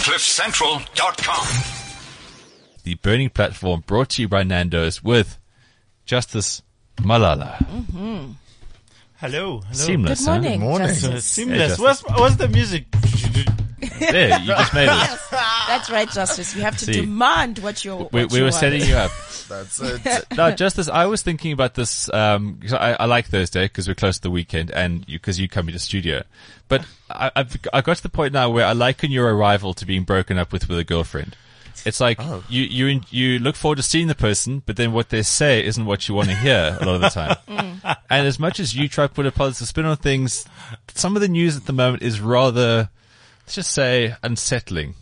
CliffCentral.com. The Burning Platform brought to you by Nando's with Justice Malala. Mm-hmm. Hello. Seamless, Good morning, huh? Justice. Seamless. Hey, Justice. What's the music? There, you just made it. That's right, Justice. You have to See, demand what you're. We were setting you up. That's it. No, Justice, I was thinking about this, because I like Thursday because we're close to the weekend and because you come into studio. But I got to the point now where I liken your arrival to being broken up with a girlfriend. It's like you look forward to seeing the person, but then what they say isn't what you want to hear a lot of the time. And as much as you try to put a positive spin on things, some of the news at the moment is rather, let's just say, unsettling.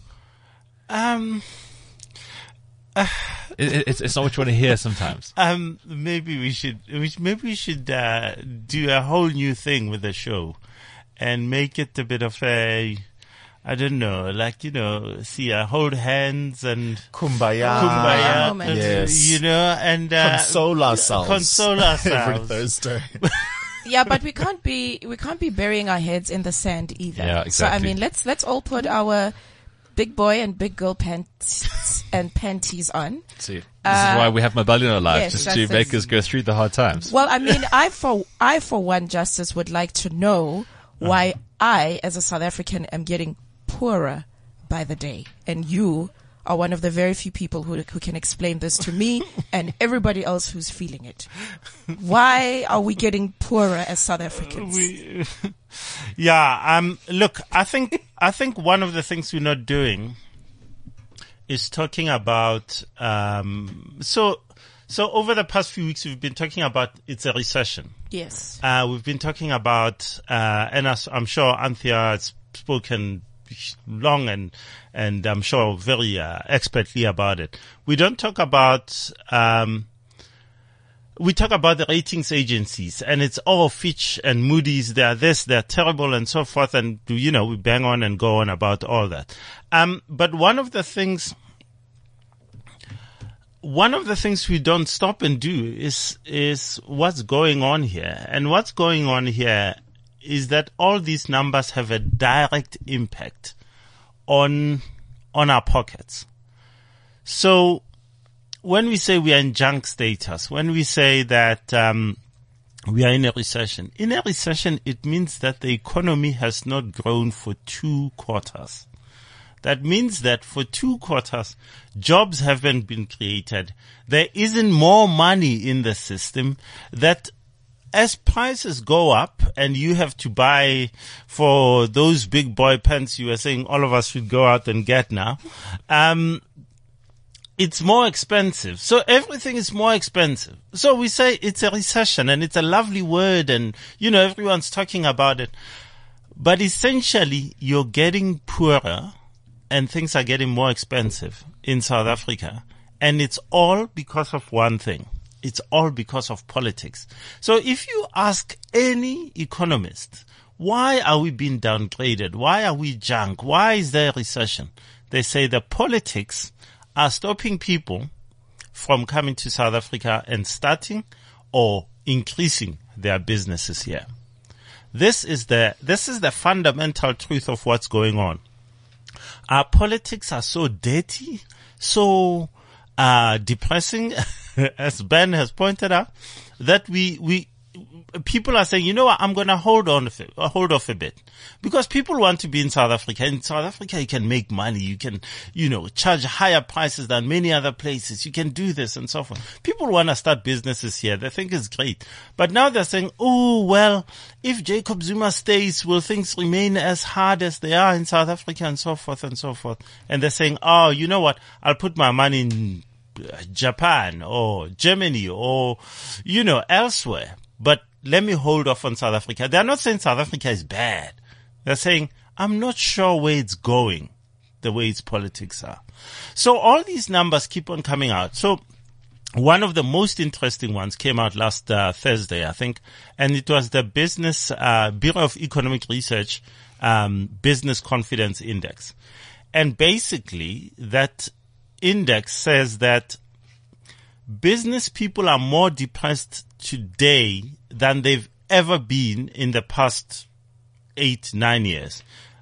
It's not what you want to hear sometimes. Maybe we should do a whole new thing with the show and make it a bit of a, I don't know, like, hold hands and Kumbaya. moment. Yes. and Console ourselves. Every Thursday. Yeah, but we can't be burying our heads in the sand either. Yeah, exactly. So let's all put our big boy and big girl pants and panties on. See, this is why we have Mabali in our lives, yes, just that's to it. make us go through the hard times. Well, I mean, I for one, Justice, would like to know why I, as a South African, am getting poorer by the day, and you are one of the very few people who can explain this to me and everybody else who's feeling it. Why are we getting poorer as South Africans? Look, I think one of the things we're not doing is talking about, so over the past few weeks, we've been talking about it's a recession. Yes. We've been talking about, and I'm sure Anthea has spoken long and I'm sure very expertly about it. We don't talk about, we talk about the ratings agencies and it's all Fitch and Moody's. They're this, they're terrible and so forth. And, we bang on and go on about all that. But one of the things we don't stop and do is what's going on here. And what's going on here is that all these numbers have a direct impact on our pockets. So when we say we are in junk status, when we say that we are in a recession, it means that the economy has not grown for 2 quarters. That means that for 2 quarters, jobs haven't been created. There isn't more money in the system. That as prices go up and you have to buy for those big boy pants you were saying all of us should go out and get now, it's more expensive. So everything is more expensive. So we say it's a recession and it's a lovely word and, everyone's talking about it. But essentially you're getting poorer and things are getting more expensive in South Africa. And it's all because of one thing. It's all because of politics. So if you ask any economist, why are we being downgraded? Why are we junk? Why is there a recession? They say the politics are stopping people from coming to South Africa and starting or increasing their businesses here. This is the fundamental truth of what's going on. Our politics are so dirty, so depressing, as Ben has pointed out, that people are saying, I'm going to hold off a bit, because people want to be in South Africa. In South Africa, you can make money. You can, charge higher prices than many other places. You can do this and so forth. People want to start businesses here. They think it's great. But now they're saying, oh, well, if Jacob Zuma stays, will things remain as hard as they are in South Africa and so forth and so forth? And they're saying, oh, you know what? I'll put my money in Japan or Germany or, elsewhere. But let me hold off on South Africa. They're not saying South Africa is bad. They're saying, I'm not sure where it's going, the way its politics are. So all these numbers keep on coming out. So one of the most interesting ones came out last Thursday, I think, and it was the Business Bureau of Economic Research Business Confidence Index. And basically that index says that business people are more depressed today than they've ever been in the past 8-9 years.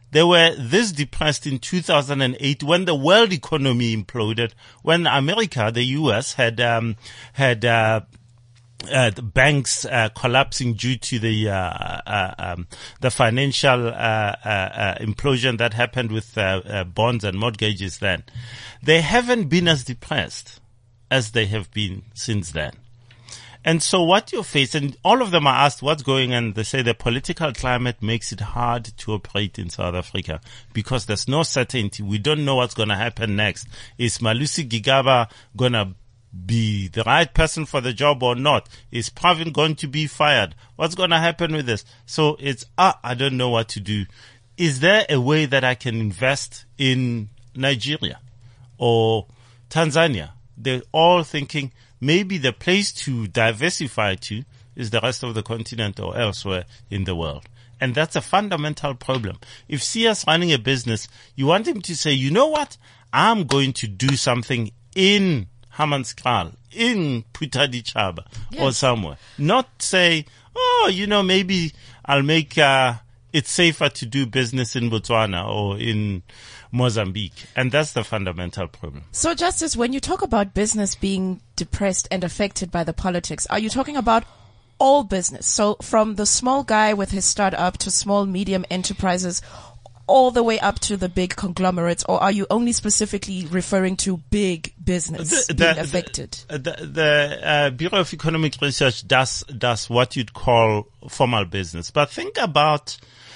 They were this depressed in 2008 when the world economy imploded, when America, the US, had the banks collapsing due to the financial implosion that happened with bonds and mortgages then. They haven't been as depressed as they have been since then. And so what you face, and all of them are asked what's going on, they say the political climate makes it hard to operate in South Africa because there's no certainty. We don't know what's going to happen next. Is Malusi Gigaba going to be the right person for the job or not? Is Pravin going to be fired? What's going to happen with this? So it's, I don't know what to do. Is there a way that I can invest in Nigeria or Tanzania? They're all thinking maybe the place to diversify to is the rest of the continent or elsewhere in the world. And that's a fundamental problem. If Siya's running a business, you want him to say, you know what? I'm going to do something in Hammanskraal, in Putadichaba, or somewhere. Not say, maybe I'll make it safer to do business in Botswana or in Mozambique. And that's the fundamental problem. So, Justice, when you talk about business being depressed and affected by the politics, are you talking about all business? So from the small guy with his startup to small, medium enterprises, all the way up to the big conglomerates, or are you only specifically referring to big business being affected? The Bureau of Economic Research does what you'd call formal business. But think about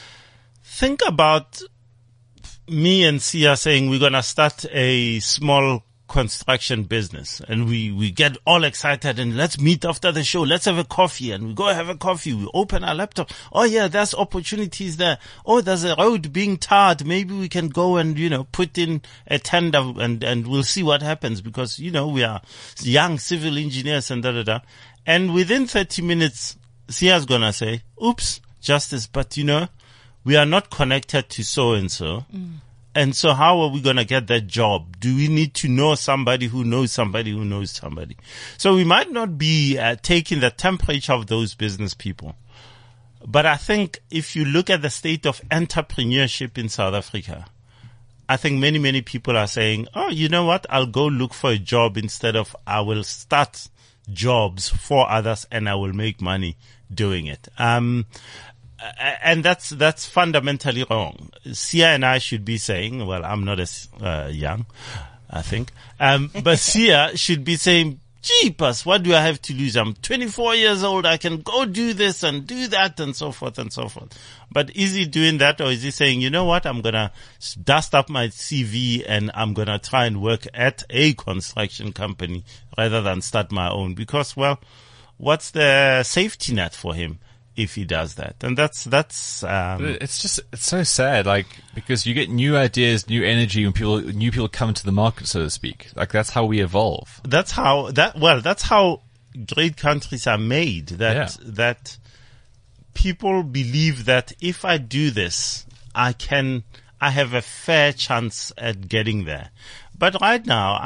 me and Siya saying we're going to start a small construction business, and we get all excited and let's meet after the show. Let's have a coffee, and we go have a coffee. We open our laptop. Oh yeah, there's opportunities there. Oh, there's a road being tarred. Maybe we can go and, put in a tender and we'll see what happens because, we are young civil engineers and da. And within 30 minutes, Siya's gonna say, oops, Justice, but we are not connected to so-and-so. And so how are we going to get that job? Do we need to know somebody who knows somebody who knows somebody? So we might not be taking the temperature of those business people. But I think if you look at the state of entrepreneurship in South Africa, I think many, many people are saying, oh, you know what? I'll go look for a job instead of I will start jobs for others and I will make money doing it. And that's fundamentally wrong. Siya and I should be saying, well, I'm not as young, I think, but Siya should be saying, jeepers, what do I have to lose? I'm 24 years old. I can go do this and do that and so forth and so forth. But is he doing that, or is he saying, you know what? I'm going to dust up my CV and I'm going to try and work at a construction company rather than start my own? Because, well, what's the safety net for him if he does that? And that's it's so sad, because you get new ideas, new energy when new people come to the market, so to speak. That's how we evolve. That's how great countries are made. That people believe that if I do this, I have a fair chance at getting there. But right now,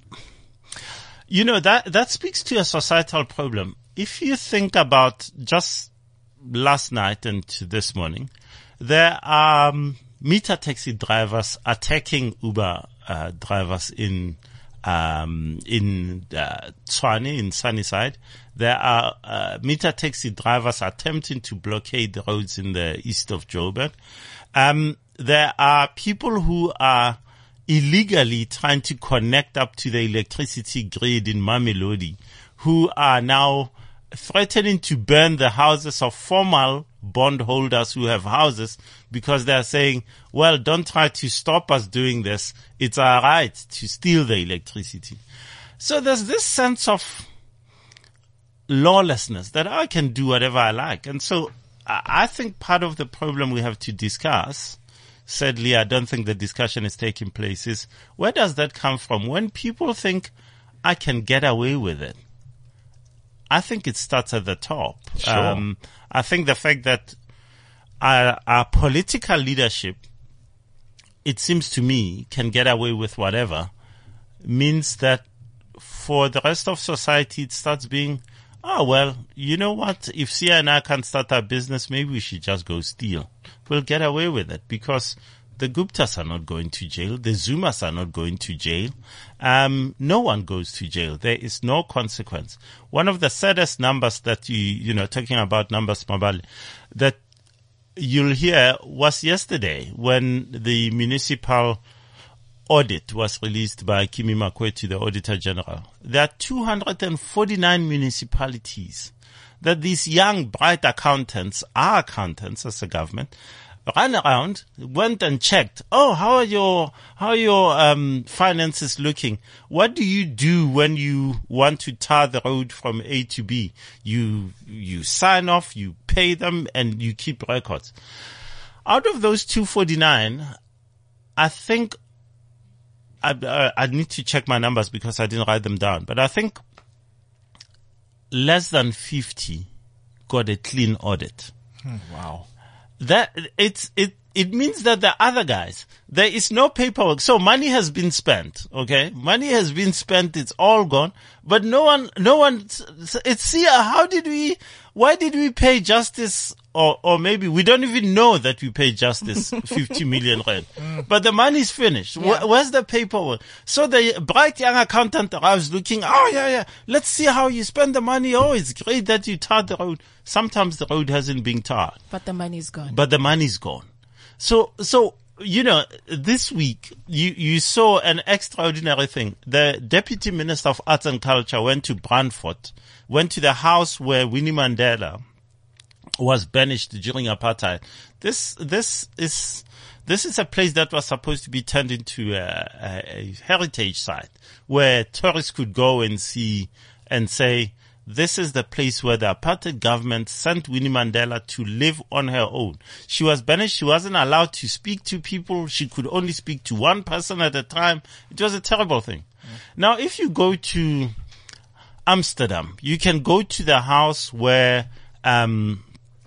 that speaks to a societal problem. If you think about just last night and this morning, there are meter taxi drivers attacking Uber drivers in Tshwane, in Sunnyside. There are meter taxi drivers attempting to blockade the roads in the east of Joburg. There are people who are illegally trying to connect up to the electricity grid in Mamelodi, who are now threatening to burn the houses of formal bondholders who have houses because they are saying, well, don't try to stop us doing this. It's our right to steal the electricity. So there's this sense of lawlessness that I can do whatever I like. And so I think part of the problem we have to discuss, sadly, I don't think the discussion is taking place, is where does that come from? When people think I can get away with it, I think it starts at the top. Sure. I think the fact that our political leadership, it seems to me, can get away with whatever, means that for the rest of society, it starts being, well, you know what? If Siya and I can't start our business, maybe we should just go steal. We'll get away with it because The Guptas are not going to jail. The Zumas are not going to jail. No one goes to jail. There is no consequence. One of the saddest numbers that talking about numbers, Mabali, that you'll hear was yesterday when the municipal audit was released by Kimi Makwethu, the Auditor General. There are 249 municipalities that these young, bright accountants as a government, ran around, went and checked. Oh, how are your finances looking? What do you do when you want to tar the road from A to B? You sign off, you pay them, and you keep records. Out of those 249, I think I need to check my numbers because I didn't write them down, but I think less than 50 got a clean audit. Wow. That it means that the other guys, there is no paperwork. So money has been spent, okay? Money has been spent, it's all gone, but no one, why did we pay Justice, or maybe we don't even know that we paid Justice 50 million rand, but the money's finished. Yeah. Where's the paperwork? So the bright young accountant arrives looking, let's see how you spend the money. Oh, it's great that you tarred the road. Sometimes the road hasn't been tarred. But the money's gone. So, this week, you saw an extraordinary thing. The Deputy Minister of Arts and Culture went to Brandfort, went to the house where Winnie Mandela was banished during apartheid. This is a place that was supposed to be turned into a heritage site where tourists could go and see and say, this is the place where the apartheid government sent Winnie Mandela to live on her own. She was banished. She wasn't allowed to speak to people. She could only speak to one person at a time. It was a terrible thing. Now, if you go to Amsterdam, you can go to the house where Anne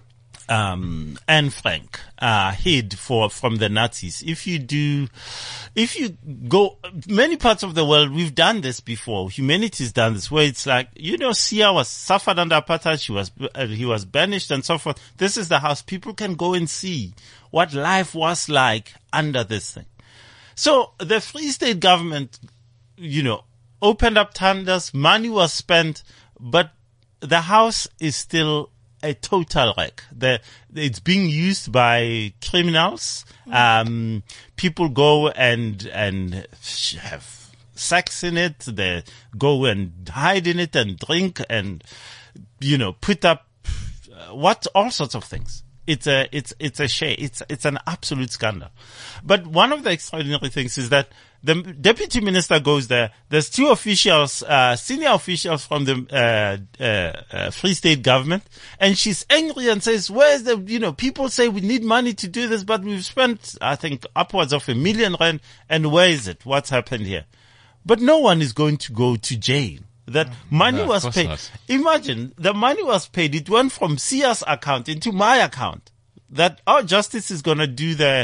Frank hid from the Nazis. If you go, many parts of the world, we've done this before. Humanity's done this, where it's like, Sia suffered under apartheid. He was banished and so forth. This is the house. People can go and see what life was like under this thing. So the Free State government, opened up tenders, money was spent, but the house is still a total wreck. It's being used by criminals. People go and have sex in it. They go and hide in it and drink and, put up, all sorts of things. It's a shame. It's an absolute scandal. But one of the extraordinary things is that the deputy minister goes there. There's two officials, senior officials from the Free State government, and she's angry and says, "Where's the? People say we need money to do this, but we've spent, I think, upwards of 1 million rand. And where is it? What's happened here?" But no one is going to go to jail. That money was paid. Not. Imagine the money was paid. It went from Sia's account into my account. That our justice is going to do the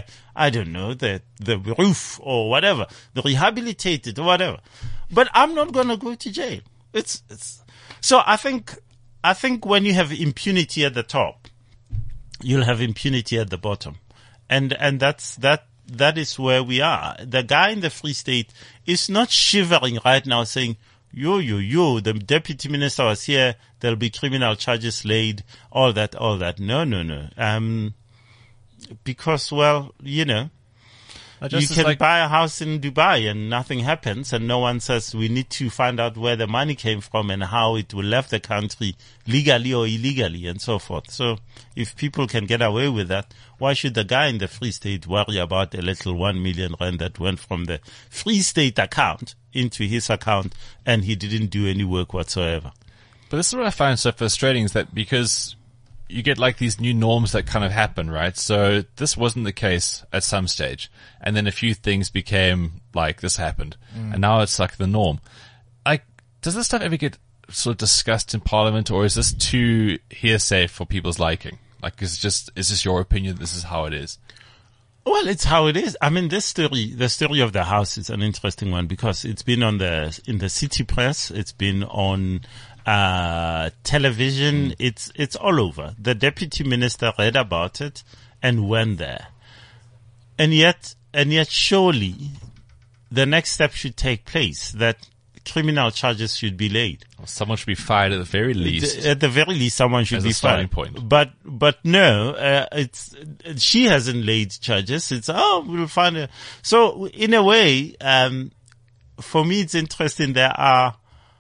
roof or whatever, the rehabilitated or whatever. But I'm not going to go to jail. So I think when you have impunity at the top, you'll have impunity at the bottom. And that is where we are. The guy in the Free State is not shivering right now saying, yo, the deputy minister was here, there'll be criminal charges laid, all that. No. Because, you can buy a house in Dubai and nothing happens, and no one says we need to find out where the money came from and how it will left the country legally or illegally and so forth. So if people can get away with that, why should the guy in the Free State worry about a little 1 million rand that went from the Free State account into his account and he didn't do any work whatsoever? But this is what I find so frustrating, is that because you get like these new norms that kind of happen, right? So this wasn't the case at some stage. And then a few things became like this happened. And now it's like the norm. Does this stuff ever get sort of discussed in Parliament, or is this too hearsay for people's liking? Like, is this your opinion? This is how it is. Well, it's how it is. I mean, the story of the house is an interesting one because it's been in the city press. It's been on television. It's all over. The deputy minister read about it and went there. And yet surely the next step should take place, that criminal charges should be laid. Well, someone should be fired at the very least. At the very least, someone should As be a starting fired. point. But no, she hasn't laid charges. It's, we'll find her. So in a way, for me, it's interesting. There are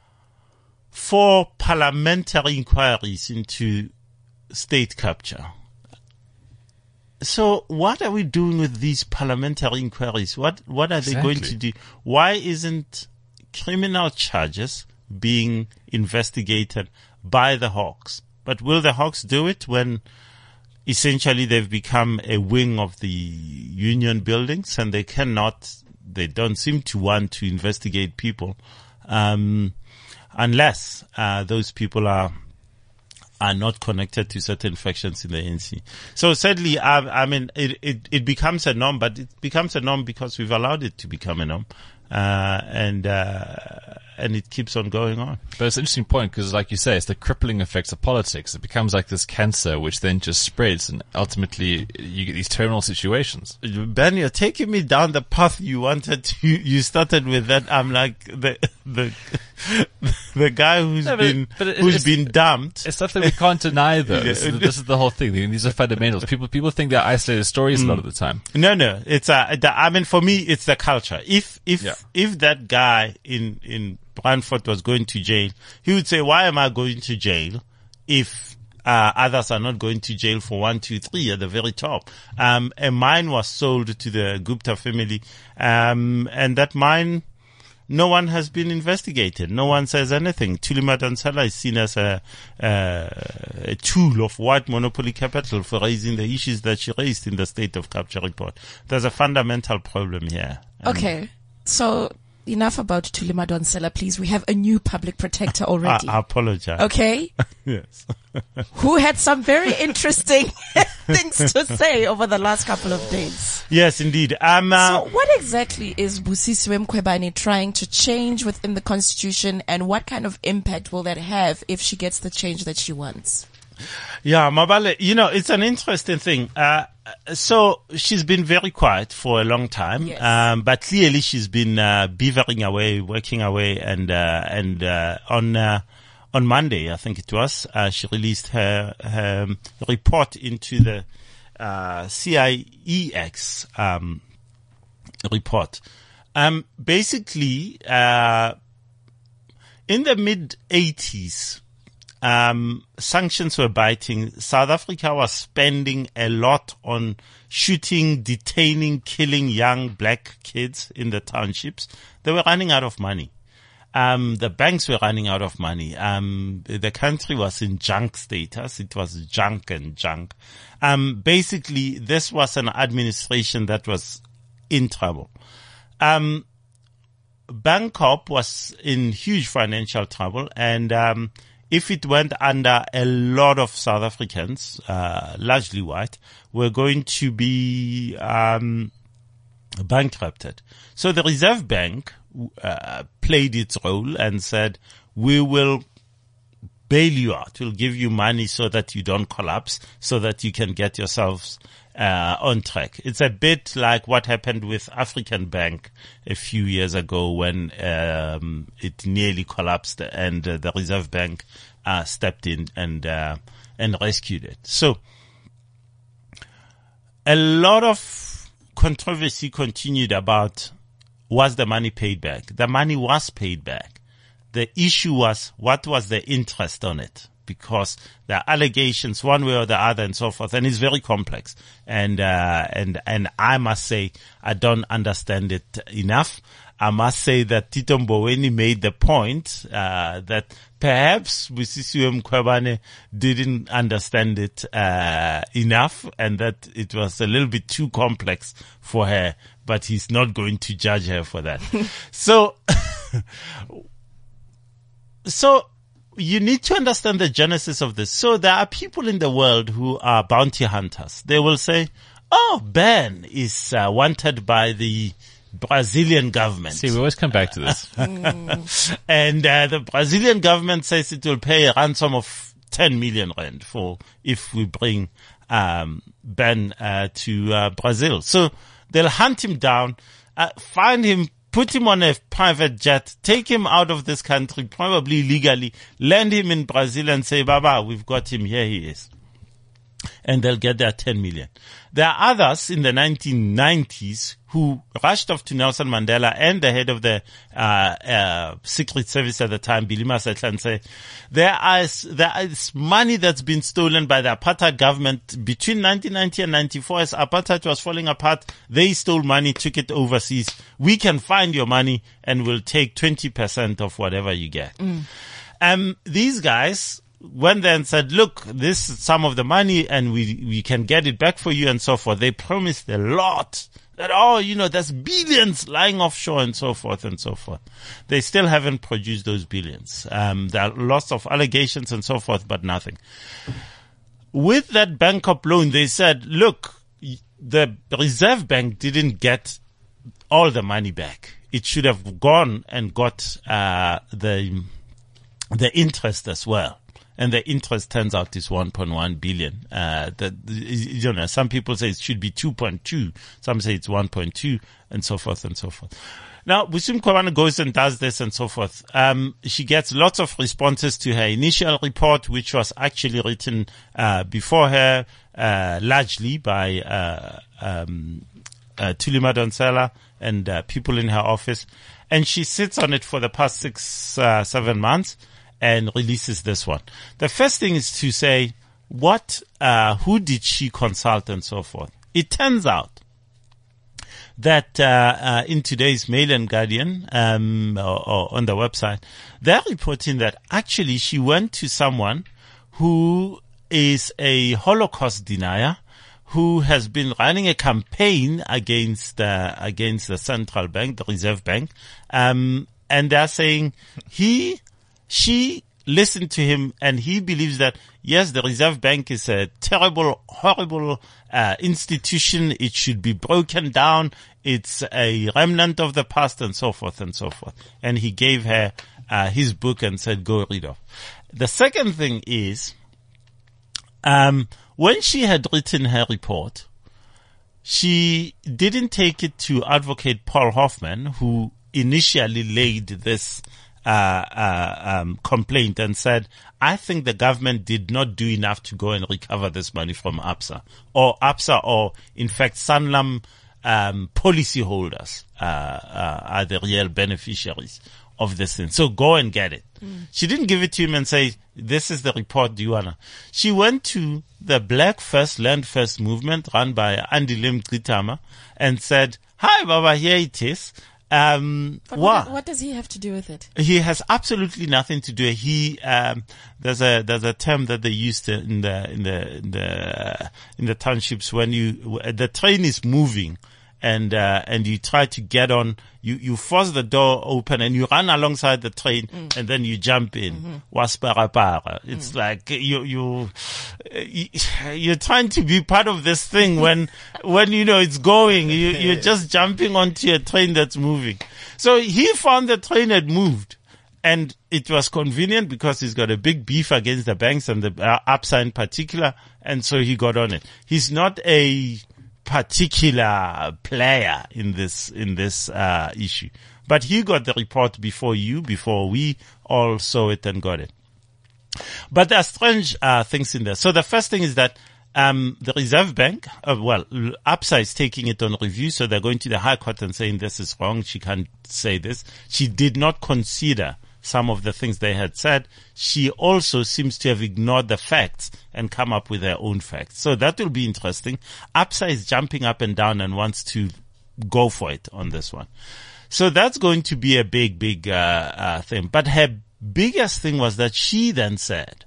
4 parliamentary inquiries into state capture. So what are we doing with these parliamentary inquiries? What are they going to do? Why isn't criminal charges being investigated by the Hawks? But will the Hawks do it when essentially they've become a wing of the union buildings and they don't seem to want to investigate people, unless, those people are not connected to certain factions in the ANC. So sadly, I mean, it becomes a norm, but it becomes a norm because we've allowed it to become a norm. And it keeps on going on. But it's an interesting point because, like you say, it's the crippling effects of politics. It becomes like this cancer which then just spreads, and ultimately you get these terminal situations. Ben, you're taking me down the path you wanted to. You started with that. I'm like the guy who's been dumped. It's stuff that we can't deny, though. This is the whole thing. These are fundamentals. People think they're isolated stories a lot of the time. No. It's I mean, for me, it's the culture. If that guy in Brandfort was going to jail, he would say, "Why am I going to jail if others are not going to jail for 1, 2, 3 at the very top?" A mine was sold to the Gupta family, and that mine, no one has been investigated. No one says anything. Thuli Madonsela is seen as a tool of white monopoly capital for raising the issues that she raised in the State of Capture report. There's a fundamental problem here. Okay, so enough about Thuli Madonsela, please. We have a new public protector already. I apologize. Okay. Yes. Who had some very interesting things to say over the last couple of days. Yes, indeed. So what exactly is Busisiwe Mkhwebane trying to change within the constitution, and what kind of impact will that have if she gets the change that she wants? Yeah, Mabale, it's an interesting thing. So she's been very quiet for a long time. Yes. But clearly she's been, beavering away, working away, and on Monday, I think it was, she released her report into the, CIEX, report. Basically, in the mid-80s, sanctions were biting. South Africa was spending a lot on shooting, detaining, killing young black kids in the townships. They were running out of money. The banks were running out of money. The country was in junk status. It was junk and junk. Basically, this was an administration that was in trouble. Bangkok was in huge financial trouble, and if it went under, a lot of South Africans, largely white, were going to be bankrupted. So the Reserve Bank played its role and said, "We will bail you out. We'll give you money so that you don't collapse, so that you can get yourselves on track." It's a bit like what happened with African Bank a few years ago when it nearly collapsed, and the Reserve Bank stepped in and rescued it. So a lot of controversy continued about, was the money paid back? The money was paid back. The issue was, what was the interest on it? Because there are allegations one way or the other and so forth, and it's very complex. And I must say, I don't understand it enough. I must say that Tito Mboweni made the point, that perhaps Busisiwe Mkhwebane didn't understand it, enough, and that it was a little bit too complex for her, but he's not going to judge her for that. So you need to understand the genesis of this. So there are people in the world who are bounty hunters. They will say, "Oh, Ben is wanted by the Brazilian government." See, we always come back to this. And the Brazilian government says it will pay a ransom of 10 million rand if we bring Ben to Brazil. So They'll hunt him down, find him, put him on a private jet, take him out of this country, probably legally, land him in Brazil and say, Baba, we've got him, here he is. And they'll get their 10 million. There are others in the 1990s who rushed off to Nelson Mandela and the head of the Secret Service at the time, Billy Masetla, and say, there is money that's been stolen by the apartheid government between 1990 and 94. As apartheid was falling apart, they stole money, took it overseas. We can find your money and we'll take 20% of whatever you get. These guys went there and said, look, this is some of the money and we can get it back for you and so forth. They promised a lot that, there's billions lying offshore and so forth and so forth. They still haven't produced those billions. There are lots of allegations and so forth, but nothing. With that Bank-op loan, they said, look, the Reserve Bank didn't get all the money back. It should have gone and got the interest as well. And the interest turns out is 1.1 billion. Some people say it should be 2.2. Some say it's 1.2 and so forth and so forth. Now, Busisiwe Mkhwebane goes and does this and so forth. She gets lots of responses to her initial report, which was actually written, before her, largely by, Thuli Madonsela and, people in her office. And she sits on it for the past 6-7 months. And releases this one. The first thing is to say, who did she consult and so forth? It turns out that, in today's Mail and Guardian, or on the website, they're reporting that actually she went to someone who is a Holocaust denier, who has been running a campaign against the central bank, the Reserve Bank, and they're saying she listened to him and he believes that, yes, the Reserve Bank is a terrible, horrible institution. It should be broken down. It's a remnant of the past and so forth and so forth. And he gave her his book and said, go read off. The second thing is, when she had written her report, she didn't take it to Advocate Paul Hoffman, who initially laid this complaint and said, I think the government did not do enough to go and recover this money from ABSA, or in fact Sanlam policyholders are the real beneficiaries of this thing. So go and get it. She didn't give it to him and say, this is the report, do you wanna? She went to the Black First, Land First movement run by Andile Mngxitama and said, hi Baba, here it is. But what does he have to do with it? He has absolutely nothing to do. There's a term that they used in the townships when the train is moving and you try to get on, you force the door open and you run alongside the train and then you jump in. Wasparapara. It's like you're trying to be part of this thing when it's going, you're just jumping onto a train that's moving. So he found the train had moved. And it was convenient because he's got a big beef against the banks and the ABSA in particular. And so he got on it. He's not a particular player in this issue, but he got the report before we all saw it and got it. But there are strange things in there. So the first thing is that the Reserve Bank, ABSA is taking it on review, so they're going to the High Court and saying this is wrong. She can't say this. She did not consider some of the things they had said. She also seems to have ignored the facts and come up with her own facts. So that will be interesting. ABSA is jumping up and down and wants to go for it on this one. So that's going to be a big thing. But her biggest thing was that she then said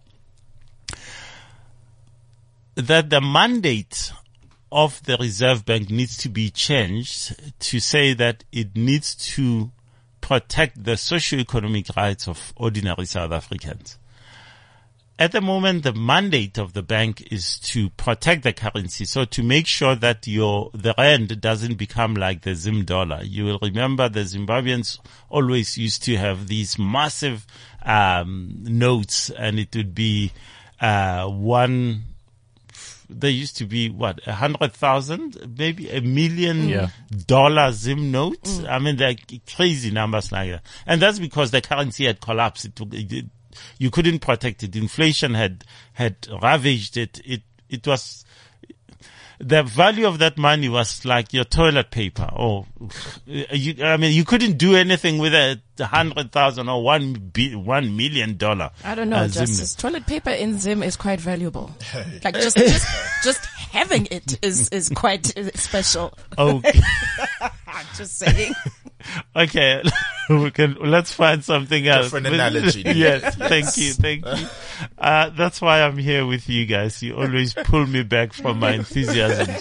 that the mandate of the Reserve Bank needs to be changed to say that it needs to protect the socio-economic rights of ordinary South Africans. At the moment, the mandate of the bank is to protect the currency, so to make sure that the rand doesn't become like the Zim dollar. You will remember the Zimbabweans always used to have these massive notes, and it would be 1 there used to be what, 100,000, maybe $1 million Zim notes. I mean, they're crazy numbers like that. And that's because the currency had collapsed. You couldn't protect it. Inflation had ravaged it. It was, the value of that money was like your toilet paper, or you couldn't do anything with 100,000 or $1 million. I don't know, Justice. Toilet paper in Zim is quite valuable. Like just having it is quite special. Okay. Just saying. Okay, let's find something else. Different analogy. Yes, thank you. That's why I'm here with you guys. You always pull me back from my enthusiasm.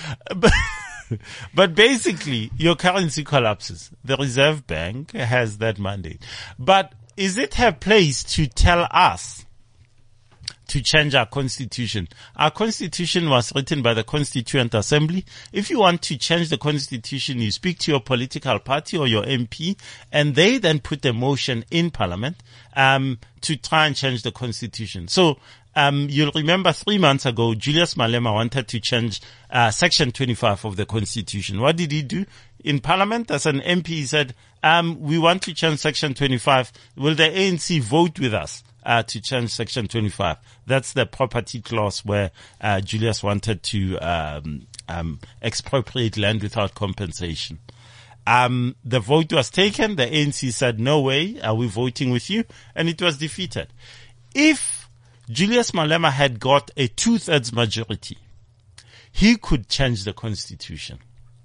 But basically, your currency collapses. The Reserve Bank has that mandate. But is it her place to tell us to change our constitution? Our constitution was written by the Constituent Assembly. If you want to change the constitution, you speak to your political party or your MP, and they then put a motion in Parliament to try and change the constitution. So you'll remember 3 months ago, Julius Malema wanted to change Section 25 of the Constitution. What did he do? In Parliament, as an MP, he said, we want to change Section 25. Will the ANC vote with us to change Section 25? That's the property clause where Julius wanted to expropriate land without compensation. The vote was taken. The ANC said, no way, are we voting with you? And it was defeated. If Julius Malema had got a 2/3 majority, he could change the constitution.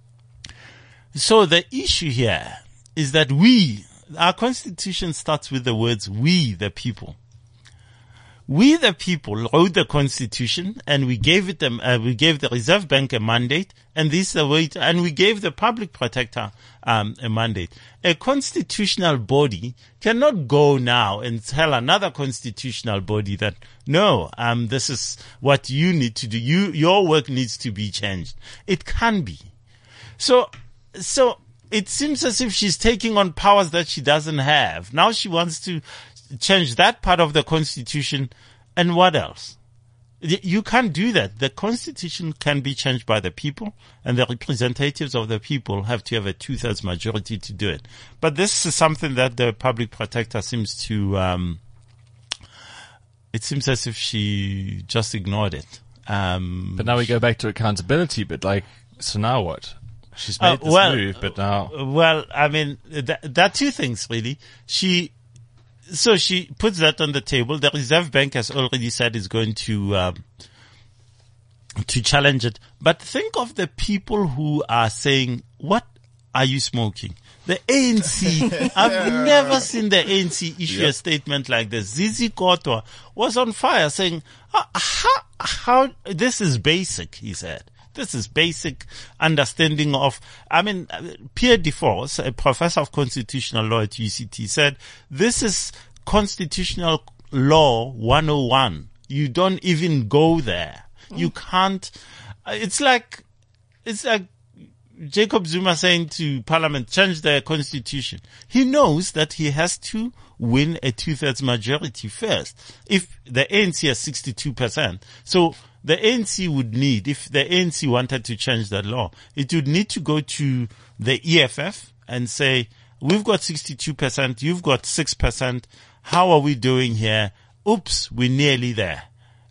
So the issue here is that our constitution starts with the words, we the people. We the people wrote the constitution, and we gave the Reserve Bank a mandate, and and we gave the public protector a mandate. A constitutional body cannot go now and tell another constitutional body that no, this is what you need to do. Your work needs to be changed. It can be. So it seems as if she's taking on powers that she doesn't have. Now she wants to change that part of the constitution. And what else? You can't do that. The constitution can be changed by the people, and the representatives of the people have to have a 2/3 majority to do it. But this is something that the public protector seems to, it seems as if she just ignored it. But now we go back to accountability, so now what? She's made this move, but now... Well, I mean, there are two things, really. She puts that on the table. The Reserve Bank has already said it's going to challenge it. But think of the people who are saying, what are you smoking? The ANC, I've never seen the ANC issue a statement like this. Zizi Kotwa was on fire saying, how, this is basic, he said. This is basic understanding of, Pierre Deforce, a professor of constitutional law at UCT, said, this is constitutional law 101. You don't even go there. You can't, it's like Jacob Zuma saying to Parliament, change the constitution. He knows that he has to win a 2/3 majority first. If the ANC has 62%, so the ANC would need, if the ANC wanted to change that law, it would need to go to the EFF and say, we've got 62%, you've got 6%, how are we doing here? Oops, we're nearly there.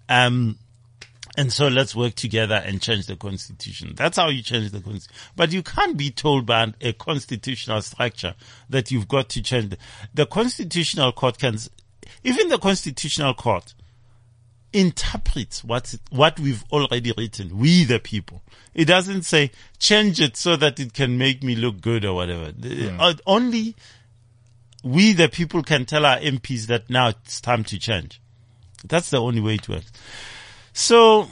And so let's work together and change the constitution. That's how you change the constitution. But you can't be told by a constitutional structure that you've got to change. The constitutional court even the constitutional court interprets what we've already written, we the people. It doesn't say change it so that it can make me look good or whatever. Only we the people can tell our MPs that now it's time to change. That's the only way it works. So,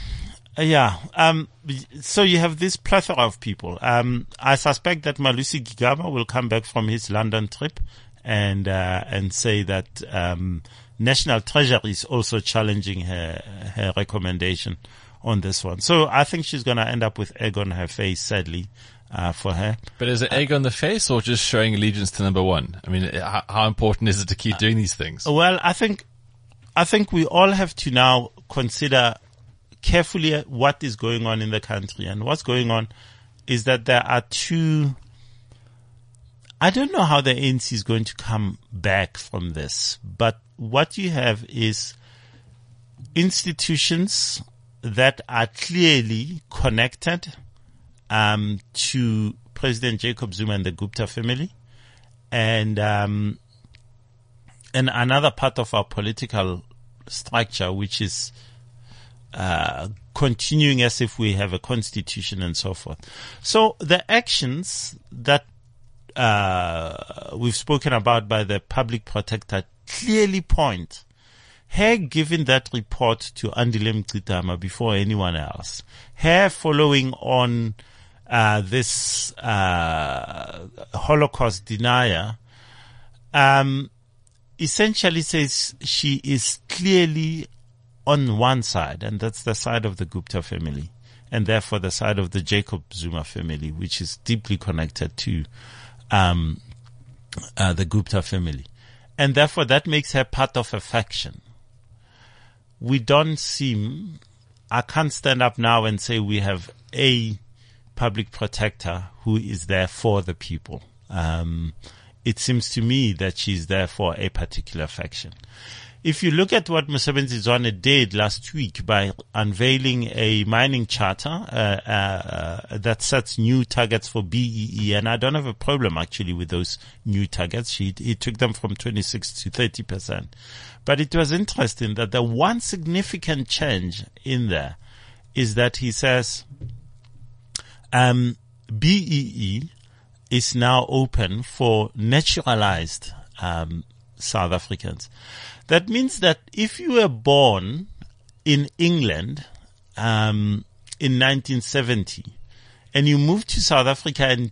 so you have this plethora of people. I suspect that Malusi Gigaba will come back from his London trip and say that, National Treasury is also challenging her recommendation on this one. So I think she's going to end up with egg on her face, sadly, for her. But is it egg on the face or just showing allegiance to number one? I mean, how important is it to keep doing these things? Well, I think we all have to now consider carefully what is going on in the country. And what's going on is that there are two. I don't know how the ANC is going to come back from this, but what you have is institutions that are clearly connected to President Jacob Zuma and the Gupta family, and another part of our political structure, which is continuing as if we have a constitution and so forth. So the actions that we've spoken about by the public protector clearly point her giving that report to Andile Mngxitama before anyone else, her following on this Holocaust denier, essentially says she is clearly on one side, and that's the side of the Gupta family, and therefore the side of the Jacob Zuma family, which is deeply connected to the Gupta family. And therefore that makes her part of a faction. We don't seem, I can't stand up now and say we have a public protector who is there for the people. It seems to me that she's there for a particular faction. If you look at what Mosebenzi Zwane did last week by unveiling a mining charter that sets new targets for BEE, and I don't have a problem actually with those new targets. He took them from 26 to 30%. But it was interesting that the one significant change in there is that he says BEE is now open for naturalized South Africans. That means that if you were born in England in 1970 and you moved to South Africa in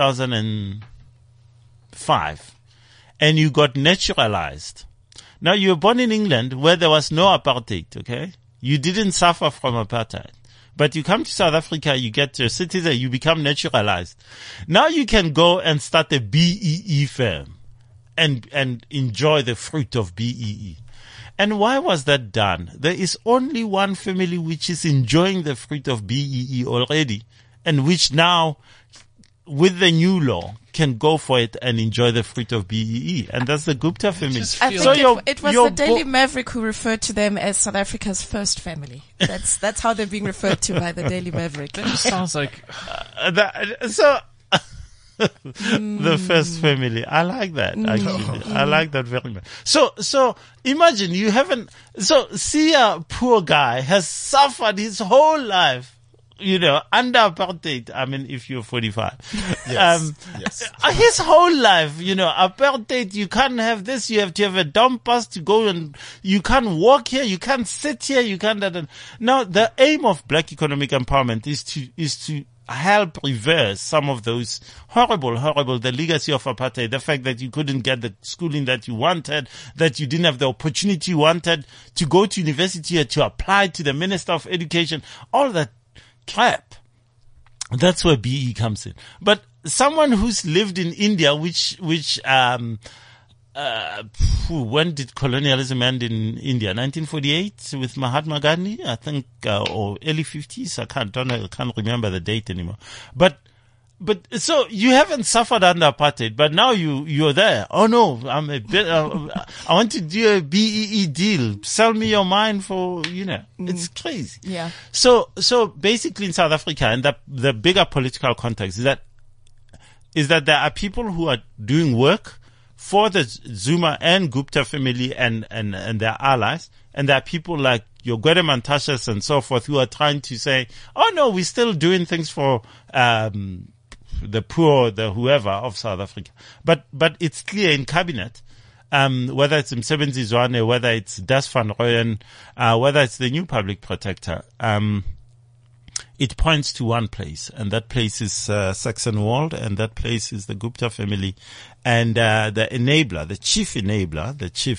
2005 and you got naturalized. Now you were born in England where there was no apartheid, okay? You didn't suffer from apartheid. But you come to South Africa, you get your citizen, you become naturalized. Now you can go and start a BEE firm and enjoy the fruit of BEE. And why was that done? There is only one family which is enjoying the fruit of BEE already, and which now, with the new law, can go for it and enjoy the fruit of BEE. And that's the Gupta family. I think it was the Daily Maverick who referred to them as South Africa's first family. That's how they're being referred to by the Daily Maverick. That just sounds like... The first family. I like that, actually. I like that very much. So imagine you haven't, Sia, poor guy, has suffered his whole life, under apartheid. I mean, if you're 45. Yes. His whole life, apartheid, you can't have this, you have to have a dumb pass to go, and you can't walk here, you can't sit here, you can't. Now, the aim of black economic empowerment is to help reverse some of those horrible, the legacy of apartheid, the fact that you couldn't get the schooling that you wanted, that you didn't have the opportunity you wanted to go to university or to apply to the Minister of Education, all that crap. That's where BE comes in. But someone who's lived in India, when did colonialism end in India? 1948 with Mahatma Gandhi, I think, or early 50s. I can't remember the date anymore. But so you haven't suffered under apartheid, but now you're there. Oh no, I'm a bit, I want to do a BEE deal. Sell me your mine for, it's crazy. Yeah. So basically in South Africa, and the bigger political context is that there are people who are doing work for the Zuma and Gupta family and their allies. And there are people like your Gwede Mantashes and so forth who are trying to say, oh no, we're still doing things for, the poor, the whoever of South Africa. But it's clear in cabinet, whether it's Mosebenzi Zwane, whether it's Das van Rooyen, whether it's the new public protector, it points to one place, and that place is Saxonwold, and that place is the Gupta family, and the enabler, the chief enabler,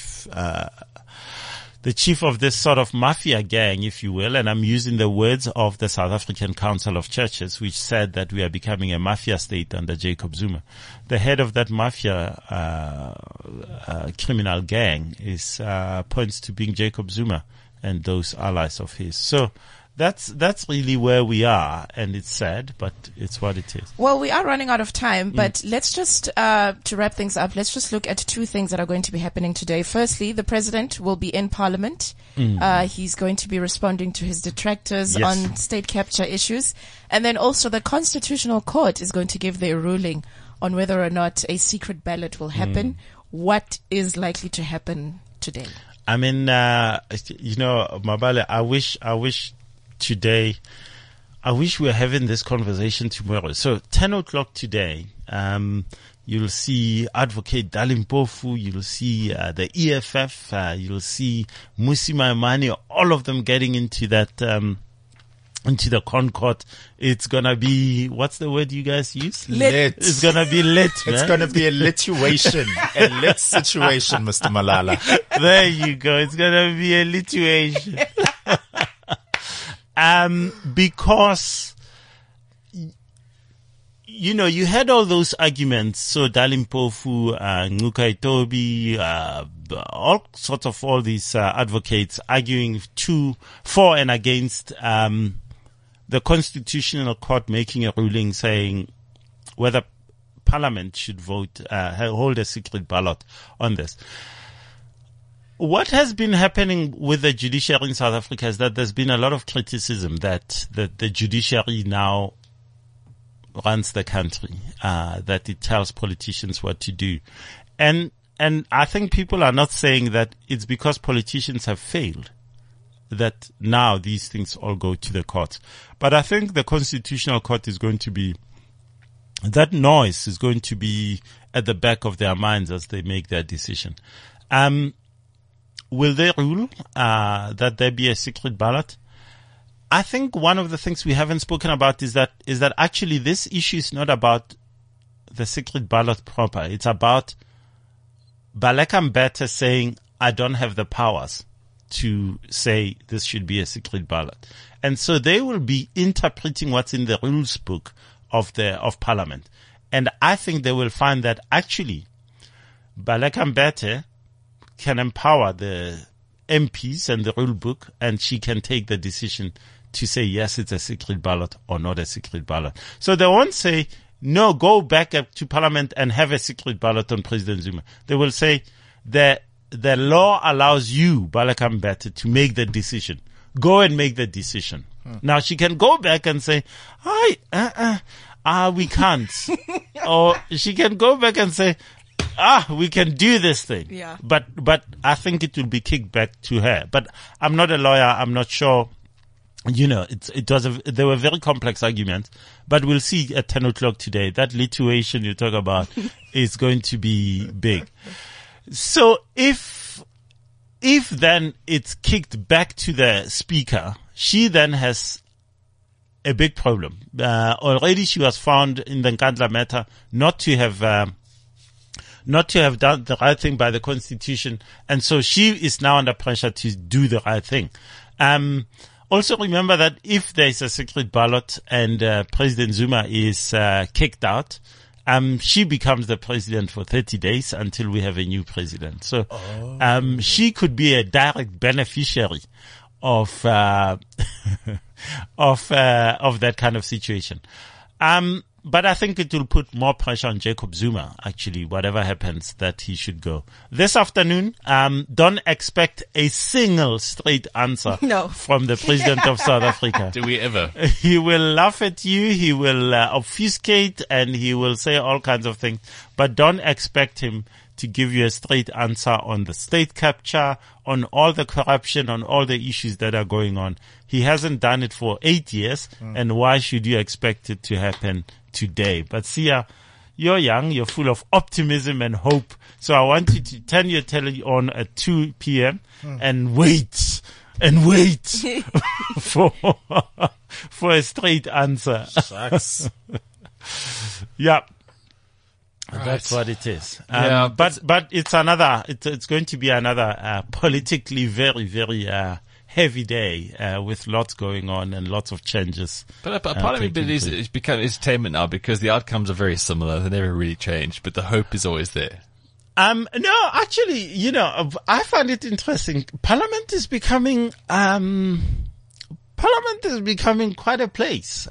the chief of this sort of mafia gang, if you will, and I'm using the words of the South African Council of Churches, which said that we are becoming a mafia state under Jacob Zuma. The head of that mafia criminal gang points to being Jacob Zuma and those allies of his. So that's really where we are, and it's sad, but it's what it is. Well, we are running out of time, but let's just, to wrap things up, let's just look at two things that are going to be happening today. Firstly, the president will be in parliament. He's going to be responding to his detractors on state capture issues. And then also the Constitutional Court is going to give their ruling on whether or not a secret ballot will happen. What is likely to happen today? I mean, Mabale, I wish today, I wish we were having this conversation tomorrow. So 10 o'clock today, you'll see Advocate Dali Mpofu, you'll see the EFF, you'll see Mmusi Maimane, all of them getting into that, into the Concord. It's gonna be, what's the word you guys use? Lit. It's gonna be lit, man. It's gonna be a lituation, a lit situation, Mr. Malala. There you go. It's gonna be a lituation. Because, you had all those arguments. So Dali Mpofu, Ngcuka Itobi, all these advocates arguing for and against the Constitutional Court making a ruling saying whether Parliament should vote, hold a secret ballot on this. What has been happening with the judiciary in South Africa is that there's been a lot of criticism that the judiciary now runs the country, that it tells politicians what to do. And I think people are not saying that it's because politicians have failed that now these things all go to the courts. But I think the Constitutional Court is going to be, that noise is going to be at the back of their minds as they make their decision. Will they rule that there be a secret ballot? I think one of the things we haven't spoken about is that actually this issue is not about the secret ballot proper. It's about Baleka Mbete saying, I don't have the powers to say this should be a secret ballot. And so they will be interpreting what's in the rules book of Parliament. And I think they will find that actually Baleka Mbete can empower the MPs and the rule book, and she can take the decision to say, yes, it's a secret ballot or not a secret ballot. So they won't say, no, go back up to Parliament and have a secret ballot on President Zuma. They will say, the law allows you, Baleka Mbete, to make the decision. Go and make the decision. Now she can go back and say, we can't. Or she can go back and say, we can do this thing. Yeah. But I think it will be kicked back to her. But I'm not a lawyer. I'm not sure. There were very complex arguments, but we'll see at 10 o'clock today. That lituation you talk about is going to be big. So if then it's kicked back to the speaker, she then has a big problem. Already she was found in the Nkandla matter not to have done the right thing by the Constitution. And so she is now under pressure to do the right thing. Also remember that if there's a secret ballot and President Zuma is kicked out, she becomes the president for 30 days until we have a new president. So she could be a direct beneficiary of that kind of situation. But I think it will put more pressure on Jacob Zuma, actually, whatever happens, that he should go. This afternoon, don't expect a single straight answer from the president of South Africa. Do we ever? He will laugh at you, he will obfuscate, and he will say all kinds of things. But don't expect him to give you a straight answer on the state capture, on all the corruption, on all the issues that are going on. He hasn't done it for 8 years, and why should you expect it to happen today? But Sia, you're young, you're full of optimism and hope. So I want you to turn your telly on at 2 p.m. and wait for a straight answer. Shucks. Yeah. Right. That's what it is. Yeah, but it's going to be another politically very, very heavy day with lots going on and lots of changes. But part of me believes it's become entertainment now because the outcomes are very similar. They never really change, but the hope is always there. No, actually, I find it interesting. Parliament is becoming Parliament is becoming quite a place.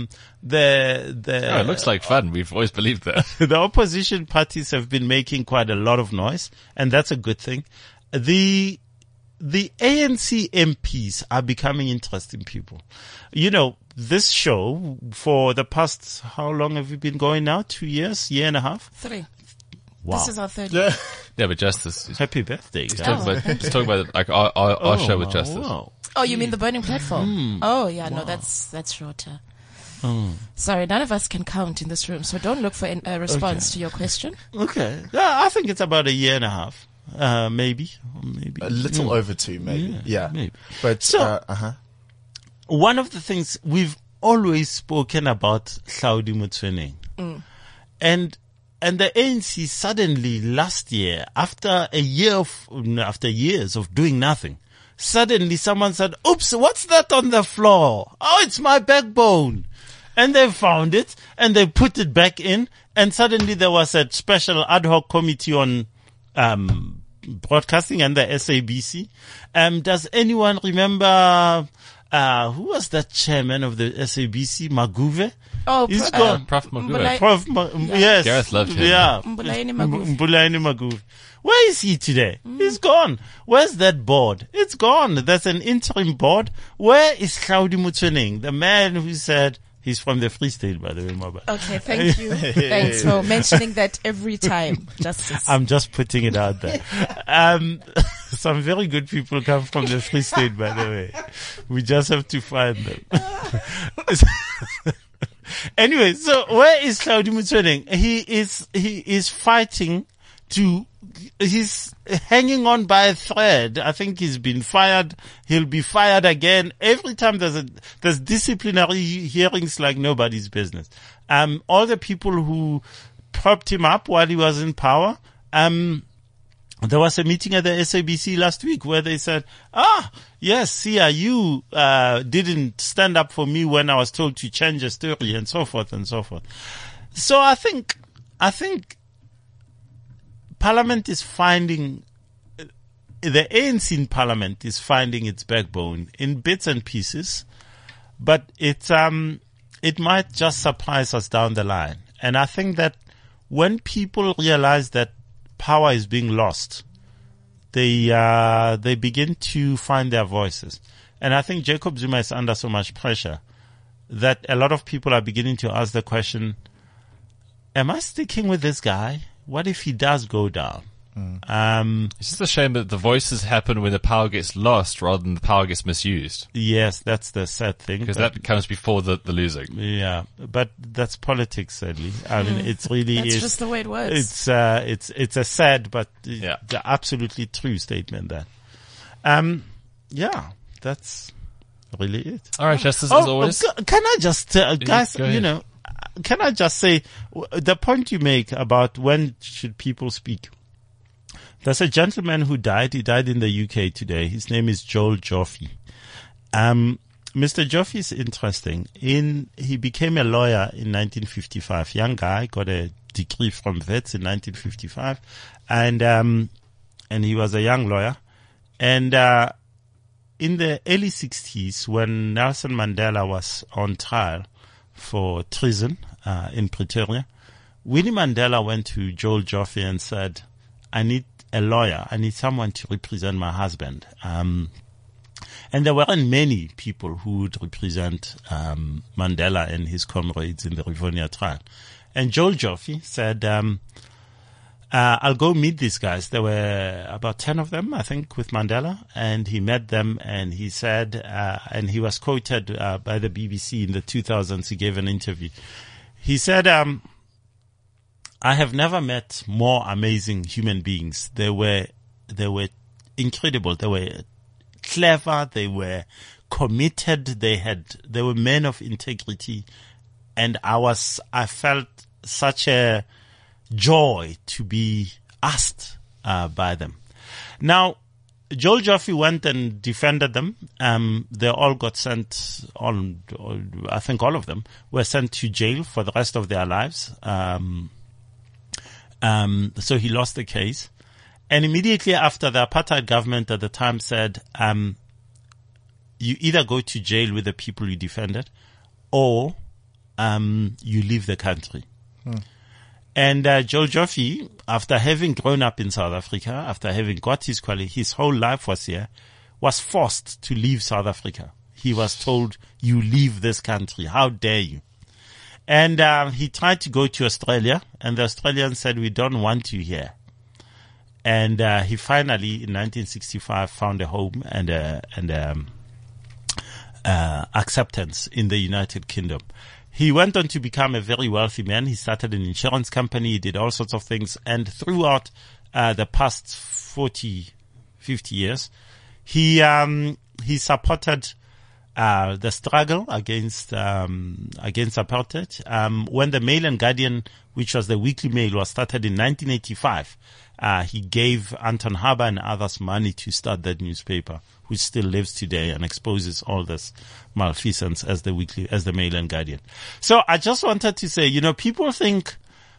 It looks like fun. We've always believed that. The opposition parties have been making quite a lot of noise, and that's a good thing. The ANC MPs are becoming interesting people. You know, this show for the past, how long have we been going now? 2 years, year and a half? 3. Wow. This is our 3rd year. Yeah, but Justice. Happy birthday, guys. Let's talk about like our show with Justice. Wow. Oh, you mean the Burning Platform? Oh, yeah, no, that's shorter. Sorry, none of us can count in this room, so don't look for a response to your question. Okay. Yeah, I think it's about a year and a half. Maybe. A little over 2, maybe. Yeah. Maybe. But, So- One of the things we've always spoken about Hlaudi Motsoeneng. And the ANC suddenly last year, after years of doing nothing, suddenly someone said, oops, what's that on the floor? Oh, it's my backbone. And they found it and they put it back in, and suddenly there was a special ad hoc committee on broadcasting and the SABC. Does anyone remember who was that chairman of the SABC? Maguve? Oh, He's gone. Prof. Magua. Yes. Gareth loved him. Yeah. Mbulaini Maguve. Mbulaini Maguve. Where is he today? He's gone. Where's that board? It's gone. There's an interim board. Where is Hlaudi Motsoeneng, the man who said he's from the Free State, by the way, Maba? Okay, thank you. Thanks for mentioning that every time, Justice. I'm just putting it out there. Some very good people come from the Free State, by the way. We just have to find them. Anyway, so where is Hlaudi Motsoeneng? He is fighting he's hanging on by a thread. I think he's been fired. He'll be fired again. Every time there's disciplinary hearings like nobody's business. All the people who propped him up while he was in power, there was a meeting at the SABC last week where they said, yes, Sia, you didn't stand up for me when I was told to change a story, and so forth and so forth. So I think Parliament is finding, the ANC in Parliament is finding its backbone in bits and pieces, but it might just surprise us down the line. And I think that when people realize that power is being lost, they begin to find their voices. And I think Jacob Zuma is under so much pressure that a lot of people are beginning to ask the question, am I sticking with this guy? What if he does go down? It's just a shame that the voices happen when the power gets lost rather than the power gets misused. Yes, that's the sad thing. Because that comes before the losing. Yeah, but that's politics, sadly. I mean, it's really That's is. just the way it works. It's a sad but Yeah. the absolutely true statement there. Yeah, that's really it. All right, Justice, as always. Can I just, guys, go ahead. can I just say the point you make about when should people speak? There's a gentleman who died. He died in the UK today. His name is Joel Joffe. Mr. Joffe is interesting. He became a lawyer in 1955. Young guy, got a degree from Wits in 1955. And he was a young lawyer. And, in the early 60s, when Nelson Mandela was on trial for treason, in Pretoria, Winnie Mandela went to Joel Joffe and said, I need a lawyer. I need someone to represent my husband. And there weren't many people who would represent Mandela and his comrades in the Rivonia trial. And Joel Joffe said, I'll go meet these guys. There were about 10 of them, I think, with Mandela. And he met them and he said, and he was quoted by the BBC in the 2000s. He gave an interview. He said, I have never met more amazing human beings. They were incredible. They were clever. They were committed. They were men of integrity. And I felt such a joy to be asked, by them. Now, Joel Joffe went and defended them. They all got sent on, I think all of them were sent to jail for the rest of their lives. So he lost the case. And immediately after, the apartheid government at the time said, you either go to jail with the people you defended, or you leave the country. And Joel Joffe, after having grown up in South Africa, after having got his whole life was here, was forced to leave South Africa. He was told, you leave this country. How dare you? And he tried to go to Australia, and the Australians said, we don't want you here. And he finally, in 1965, found a home and acceptance in the United Kingdom. He went on to become a very wealthy man. He started an insurance company. He did all sorts of things. And throughout the past 40, 50 years, he supported the struggle against apartheid. When the Mail and Guardian, which was the weekly mail, was started in 1985, he gave Anton Haber and others money to start that newspaper, which still lives today and exposes all this malfeasance as the Mail and Guardian. So I just wanted to say, people think,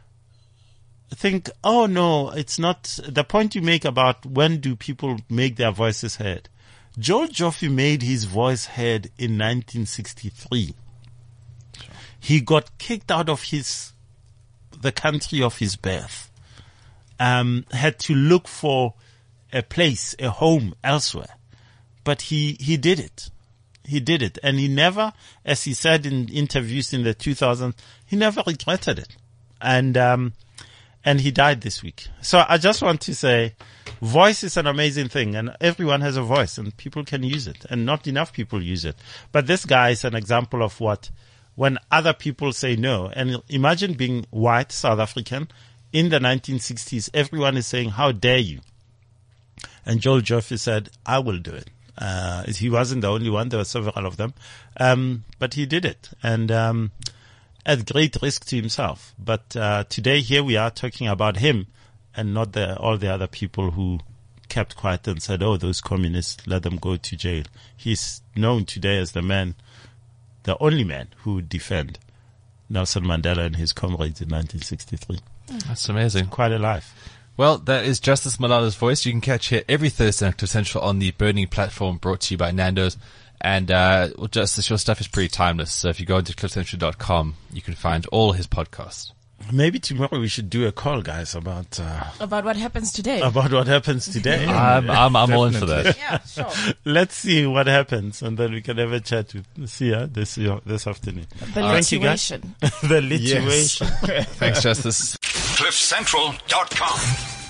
oh no, it's not the point you make about when do people make their voices heard. Joel Joffe made his voice heard in 1963. He got kicked out of the country of his birth. Had to look for a place, a home elsewhere. But he did it. He did it. And he never, as he said in interviews in the 2000s, he never regretted it. And he died this week. So I just want to say, voice is an amazing thing, and everyone has a voice, and people can use it, and not enough people use it. But this guy is an example of when other people say no, and imagine being white, South African, in the 1960s, everyone is saying, how dare you? And Joel Joffe said, I will do it. He wasn't the only one. There were several of them. But he did it. And at great risk to himself. But today, here we are talking about him and not all the other people who kept quiet and said, oh, those communists, let them go to jail. He's known today as the only man who would defend Nelson Mandela and his comrades in 1963. That's amazing. Quite a life. Well, that is Justice Malala's voice. You can catch here every Thursday at Central on the Burning platform, brought to you by Nando's. And Justice, your stuff is pretty timeless. So if you go into cliffcentral.com, you can find all his podcasts. Maybe tomorrow we should do a call, guys, about what happens today. About what happens today. I'm all in for that. Yeah, sure. Let's see what happens, and then we can have a chat this afternoon. The lituation. The lituation. Thanks, Justice. CliffCentral.com